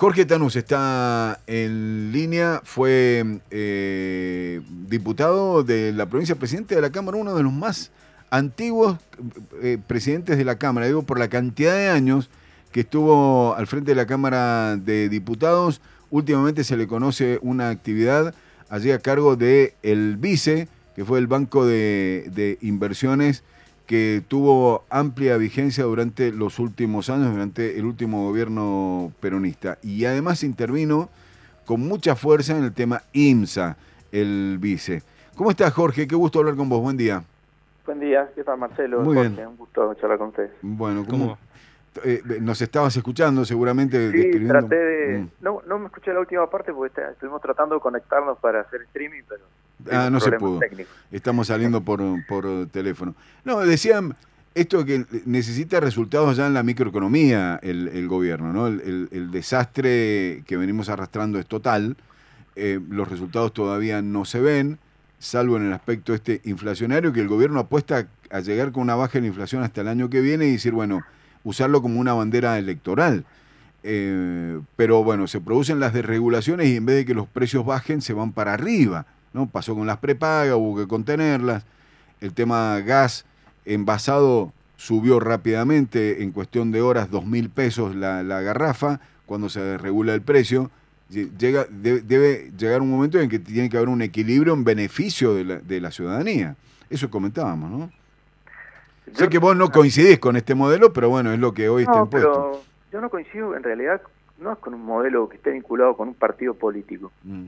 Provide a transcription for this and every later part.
Jorge Tanús está en línea, fue diputado de la provincia, presidente de la Cámara, uno de los más antiguos presidentes de la Cámara, digo, por la cantidad de años que estuvo al frente de la Cámara de Diputados. Últimamente se le conoce una actividad allí a cargo de el Vice, que fue el Banco de Inversiones, que tuvo amplia vigencia durante los últimos años, durante el último gobierno peronista. Y además intervino con mucha fuerza en el tema IMSA, el Vice. ¿Cómo estás, Jorge? Qué gusto hablar con vos. Buen día. Buen día. ¿Qué tal, Marcelo? Muy Jorge, bien. un gusto charlar con ustedes. Bueno, ¿cómo? Nos estabas escuchando seguramente. Sí, describiendo. traté de... No me escuché la última parte porque estuvimos tratando de conectarnos para hacer streaming, pero... No se pudo. Técnicos. Estamos saliendo por teléfono. No, decían esto que necesita resultados ya en la microeconomía el gobierno, ¿no? El desastre que venimos arrastrando es total. Los resultados todavía no se ven, salvo en el aspecto inflacionario, que el gobierno apuesta a llegar con una baja en la inflación hasta el año que viene y decir, bueno, usarlo como una bandera electoral. Pero bueno, se producen las desregulaciones y en vez de que los precios bajen, se van para arriba, ¿no? Pasó con las prepagas, hubo que contenerlas. El tema gas envasado subió rápidamente, en cuestión de horas, 2.000 pesos la garrafa. Cuando se desregula el precio, debe llegar un momento en que tiene que haber un equilibrio en beneficio de la ciudadanía. Eso comentábamos, ¿no? Sé que vos no coincidís con este modelo, pero bueno, es lo que hoy está impuesto. Pero yo no coincido, en realidad, no es con un modelo que esté vinculado con un partido político.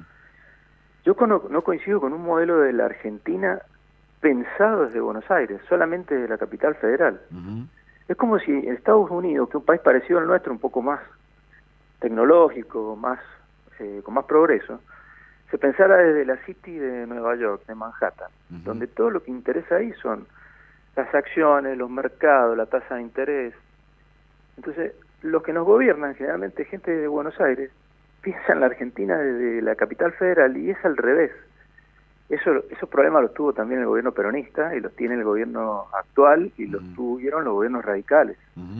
Yo no coincido con un modelo de la Argentina pensado desde Buenos Aires, solamente de la capital federal. Es como si Estados Unidos, que es un país parecido al nuestro, un poco más tecnológico, con más progreso, se pensara desde la City de Nueva York, de Manhattan, donde todo lo que interesa ahí son las acciones, los mercados, la tasa de interés. Entonces, los que nos gobiernan, generalmente gente de Buenos Aires, piensan la Argentina desde la capital federal y es al revés. Esos problemas los tuvo también el gobierno peronista y los tiene el gobierno actual y los tuvieron los gobiernos radicales.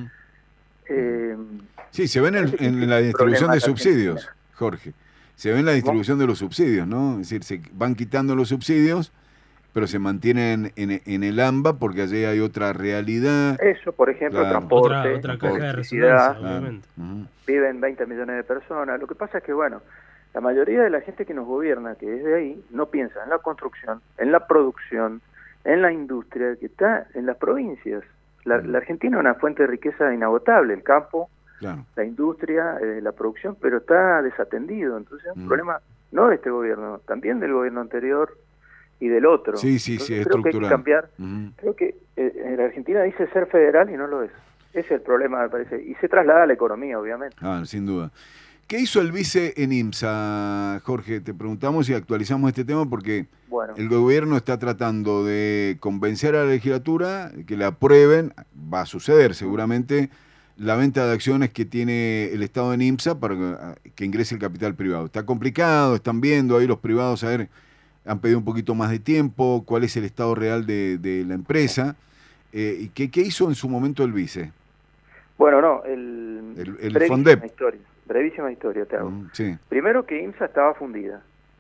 Sí, se ven en la distribución de subsidios, Jorge. Se ve en la distribución de los subsidios, ¿no? Es decir, se van quitando los subsidios, pero se mantienen en el AMBA porque allí hay otra realidad. Eso, por ejemplo, claro. transporte, otra caja de electricidad, resonancia, obviamente. Viven 20 millones de personas. Lo que pasa es que, bueno, la mayoría de la gente que nos gobierna, que es de ahí, no piensa en la construcción, en la producción, en la industria, que está en las provincias. La Argentina es una fuente de riqueza inagotable, el campo, claro, la industria, la producción, pero está desatendido. Entonces es un problema no de este gobierno, también del gobierno anterior y del otro. Sí, es creo estructural. Que hay que cambiar. Creo que en la Argentina dice ser federal y no lo es. Ese es el problema, me parece. Y se traslada a la economía, obviamente. Sin duda. ¿Qué hizo el vice en IMSA, Jorge? Te preguntamos y actualizamos este tema porque el gobierno está tratando de convencer a la legislatura que le aprueben, va a suceder seguramente, la venta de acciones que tiene el Estado en IMSA para que ingrese el capital privado. Está complicado, están viendo ahí los privados, han pedido un poquito más de tiempo, cuál es el estado real de la empresa. ¿Y qué hizo en su momento el vice? Bueno, el FONDEP. Brevísima historia te hago. Sí. Primero que IMSA estaba fundida.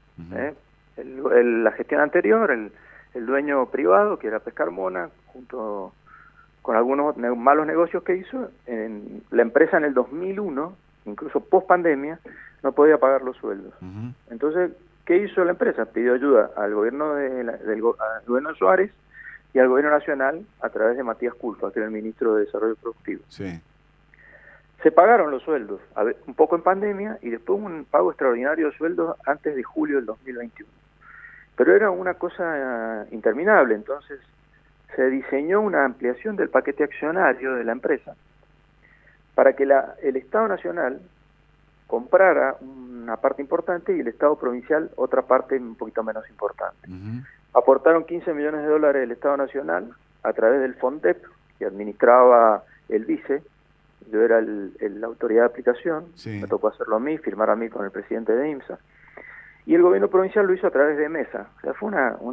La gestión anterior, el dueño privado, que era Pescar Mona, junto con algunos malos negocios que hizo, la empresa en el 2001, incluso post pandemia, no podía pagar los sueldos. Entonces, ¿qué hizo la empresa? Pidió ayuda al gobierno al gobierno de Suárez y al gobierno nacional a través de Matías Culfas, que era el ministro de Desarrollo Productivo. Sí. Se pagaron los sueldos, un poco en pandemia, y después un pago extraordinario de sueldos antes de julio del 2021. Pero era una cosa interminable, entonces se diseñó una ampliación del paquete accionario de la empresa para que el Estado Nacional comprara una parte importante y el Estado Provincial otra parte un poquito menos importante. Aportaron 15 millones de dólares del Estado Nacional a través del FONDEP, que administraba el vice. Yo era la autoridad de aplicación, me tocó hacerlo a mí, firmar a mí con el presidente de IMSA. Y el gobierno provincial lo hizo a través de MESA. O sea, fue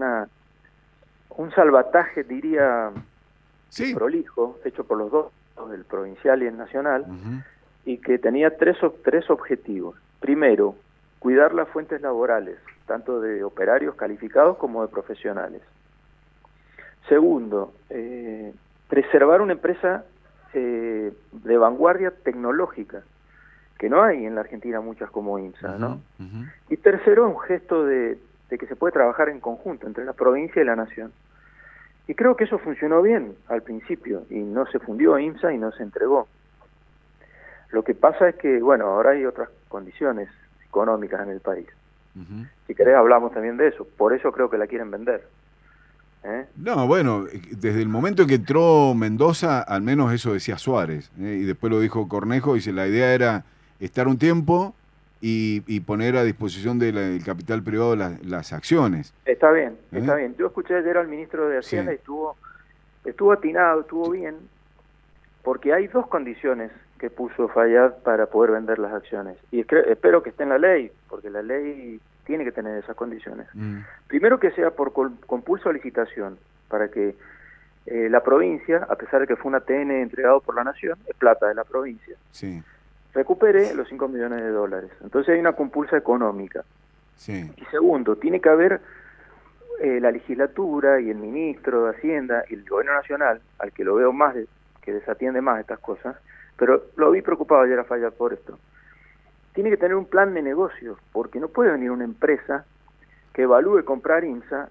un salvataje, diría, prolijo, hecho por los dos, el provincial y el nacional, y que tenía tres objetivos. Primero, cuidar las fuentes laborales, tanto de operarios calificados como de profesionales. Segundo, preservar una empresa de vanguardia tecnológica, que no hay en la Argentina muchas como IMSA, ¿no? Y tercero, un gesto de que se puede trabajar en conjunto entre la provincia y la nación. Y creo que eso funcionó bien al principio, y no se fundió IMSA y no se entregó. Lo que pasa es que, bueno, ahora hay otras condiciones económicas en el país. Si querés hablamos también de eso, por eso creo que la quieren vender. No, bueno, desde el momento que entró Mendoza, al menos eso decía Suárez, y después lo dijo Cornejo, dice, la idea era estar un tiempo y poner a disposición del capital privado las acciones. Está bien, está bien. Yo escuché ayer al ministro de Hacienda y estuvo atinado, estuvo bien, porque hay dos condiciones que puso Fayad para poder vender las acciones. Y espero que esté en la ley, porque la ley tiene que tener esas condiciones. Primero, que sea por compulso a licitación, para que la provincia, a pesar de que fue un ATN entregado por la Nación, es plata de la provincia, recupere los 5 millones de dólares. Entonces hay una compulsa económica. Y segundo, tiene que haber la legislatura y el ministro de Hacienda y el gobierno nacional, al que lo veo más, que desatiende más estas cosas, pero lo vi preocupado ayer a Fayad por esto. Tiene que tener un plan de negocios, porque no puede venir una empresa que evalúe comprar IMSA,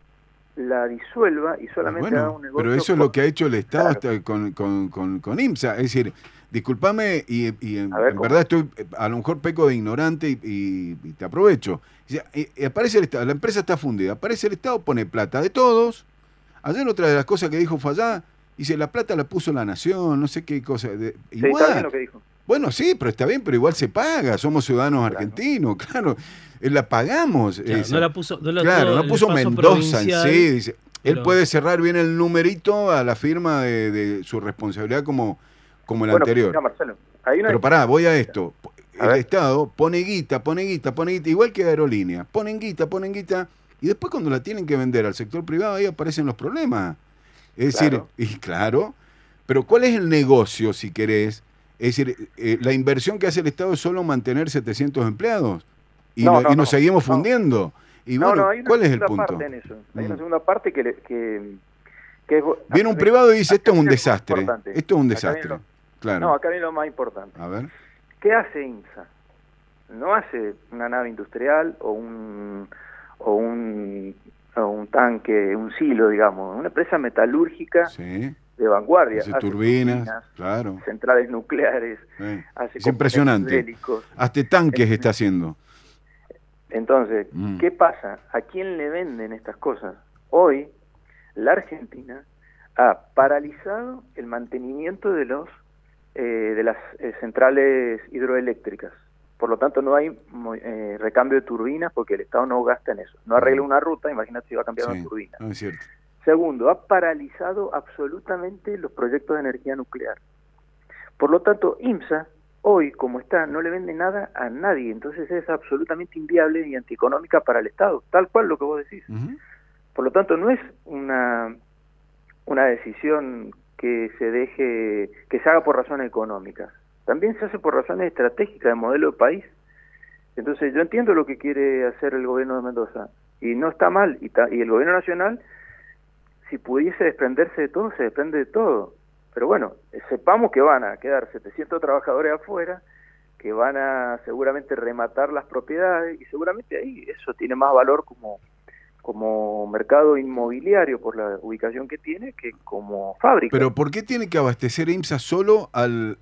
la disuelva y solamente haga un negocio. Pero eso es lo que ha hecho el Estado con IMSA. Es decir, discúlpame, y en verdad estoy, a lo mejor peco de ignorante y te aprovecho. Aparece el Estado, la empresa está fundida, aparece el Estado, pone plata de todos. Ayer otra de las cosas que dijo Fayad, dice, la plata la puso la Nación, no sé qué cosa. Igual, está bien lo que dijo. Bueno, sí, pero está bien, pero igual se paga, somos ciudadanos argentinos, claro, la pagamos. Claro, no la puso, no puso Mendoza en sí, dice, él puede cerrar bien el numerito a la firma de su responsabilidad como el anterior. Mira, Marcelo, pero pará, voy a esto. El Estado pone guita, igual que Aerolínea, ponen guita, y después cuando la tienen que vender al sector privado, ahí aparecen los problemas. Es decir, pero ¿cuál es el negocio, si querés? Es decir, la inversión que hace el Estado es solo mantener 700 empleados y nos seguimos fundiendo. Y bueno, ¿cuál es el punto? En eso. Hay una segunda parte que viene un privado y dice, esto es un desastre. Esto es un desastre. No, acá viene lo más importante. A ver. ¿Qué hace IMSA? No hace una nave industrial o un tanque, un silo, digamos. Una empresa metalúrgica de vanguardia. Hace turbinas, claro. Centrales nucleares. Es impresionante. Bélicos. Hasta tanques está haciendo. Entonces, ¿qué pasa? ¿A quién le venden estas cosas? Hoy, la Argentina ha paralizado el mantenimiento de las centrales hidroeléctricas. Por lo tanto, no hay recambio de turbinas porque el Estado no gasta en eso. No arregla una ruta, imagínate si va a cambiar una turbina. No, es cierto. Segundo, ha paralizado absolutamente los proyectos de energía nuclear. Por lo tanto, IMSA, hoy, como está, no le vende nada a nadie. Entonces es absolutamente inviable y antieconómica para el Estado, tal cual lo que vos decís. Por lo tanto, no es una decisión que se haga por razones económicas. También se hace por razones estratégicas de modelo de país. Entonces yo entiendo lo que quiere hacer el gobierno de Mendoza y no está mal, y el gobierno nacional, si pudiese desprenderse de todo, se desprende de todo. Pero bueno, sepamos que van a quedar 700 trabajadores afuera, que van a seguramente rematar las propiedades, y seguramente ahí eso tiene más valor como mercado inmobiliario por la ubicación que tiene que como fábrica. Pero ¿por qué tiene que abastecer IMSA solo al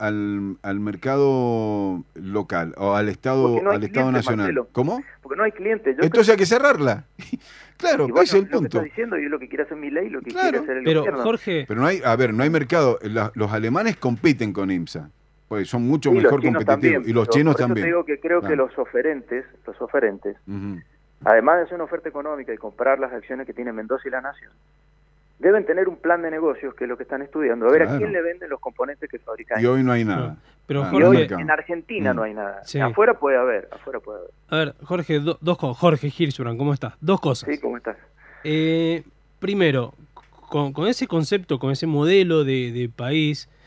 mercado local o al Estado nacional? Marcelo. ¿Cómo? Porque no hay clientes. Entonces hay que cerrarla. Claro, ese es el punto. Lo que está diciendo y es lo que quiere hacer Milei, lo que quiere hacer el gobierno. Jorge, pero no hay mercado. Los alemanes compiten con IMSA, pues son mucho mejor competitivos también, y los chinos también. Yo digo que creo que los oferentes, además de hacer una oferta económica y comprar las acciones que tiene Mendoza y la Nación, deben tener un plan de negocios, que es lo que están estudiando, a ver a quién le venden los componentes que fabrican. Y hoy no hay nada. Pero Jorge, en Argentina no hay nada. Sí. Afuera puede haber. A ver, Jorge, dos cosas. Jorge Hirschbrand, ¿cómo estás? Dos cosas. Sí, ¿cómo estás? Primero, con ese concepto, con ese modelo de país,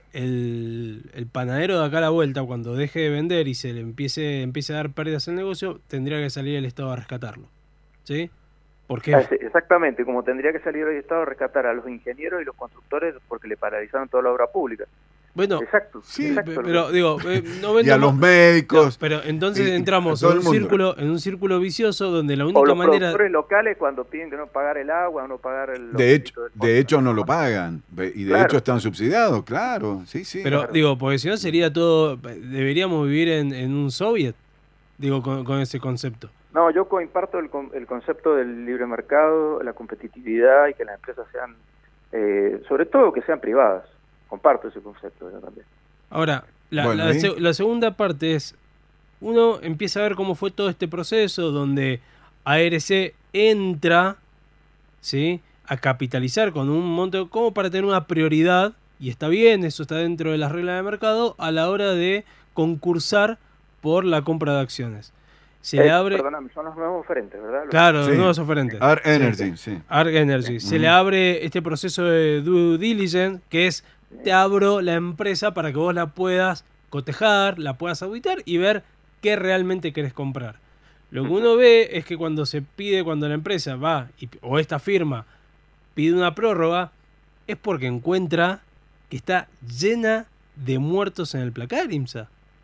el panadero de acá a la vuelta, cuando deje de vender y se le empiece a dar pérdidas en el negocio, tendría que salir el Estado a rescatarlo. ¿Sí? Porque exactamente, como tendría que salir el Estado a rescatar a los ingenieros y los constructores porque le paralizaron toda la obra pública. bueno, Exacto, sí, exacto. pero digo, no Y a los médicos. No, pero entonces y entramos todo en el un mundo. círculo vicioso donde la O única los manera. productores locales cuando piden que no pagar el agua o no pagar el... De hecho no lo pagan. Y de Claro. hecho están subsidiados, claro. Sí, sí. Pero Claro. digo, porque si no sería todo. Deberíamos vivir en un soviet. Digo, con ese concepto. No, yo comparto el concepto del libre mercado, la competitividad y que las empresas sean, sobre todo que sean privadas. Comparto ese concepto yo también. Ahora, Bueno, la segunda parte es, uno empieza a ver cómo fue todo este proceso donde ARC entra, ¿sí?, a capitalizar con un monto como para tener una prioridad, y está bien, eso está dentro de las reglas de mercado, a la hora de concursar por la compra de acciones. Se le abre... Perdóname, son los nuevos oferentes, ¿verdad? Claro, Sí. los nuevos oferentes. Arc Energy, sí. Arc Energy. Se le abre este proceso de due diligence, que es, te abro la empresa para que vos la puedas cotejar, la puedas auditar y ver qué realmente querés comprar. Lo que uno ve es que cuando la empresa va, o esta firma pide una prórroga, es porque encuentra que está llena de muertos en el placar, IMSA.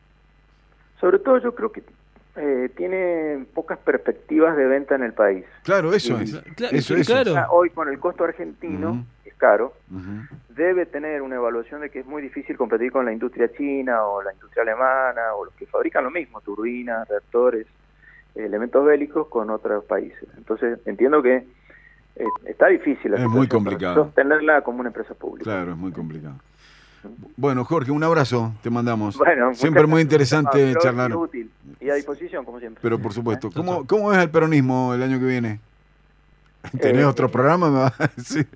Sobre todo yo creo que tiene pocas perspectivas de venta en el país. Claro, eso Y- es. Claro, Eso sí, es. claro. Hoy con el costo argentino, Ujú. que es caro, Ujú. debe tener una evaluación de que es muy difícil competir con la industria china o la industria alemana o los que fabrican lo mismo, turbinas, reactores, elementos bélicos con otros países. Entonces entiendo que está difícil la Es muy situación para complicado. sostenerla como una empresa pública. Claro, es muy complicado. Bueno, Jorge, un abrazo, te mandamos. Bueno, Siempre muchas muy gracias. interesante Pero charlar. es útil y a disposición, como siempre. Pero por supuesto, Chao, ¿cómo es el peronismo el año que viene? ¿Tenés otro programa? Me vas a decir.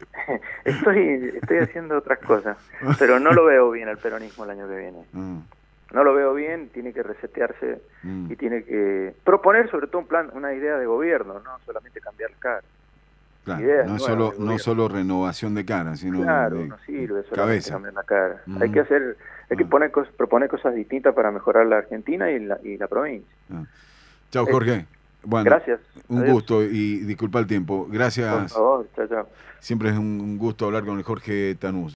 Estoy haciendo otras cosas, pero no lo veo bien el peronismo el año que viene. No lo veo bien, tiene que resetearse y tiene que proponer sobre todo un plan, una idea de gobierno, no solamente cambiar cara. Claro, ideas no, nuevas solo, de no gobierno. solo renovación de cara, sino Claro, de no sirve solamente cabeza. cambiar la cara. Mm. Hay que proponer cosas distintas para mejorar la Argentina y la provincia. Chao, Jorge. Bueno, Gracias. un Adiós. gusto y disculpa el tiempo. Por Gracias. favor, chao, chao. Siempre es un gusto hablar con el Jorge Tanús.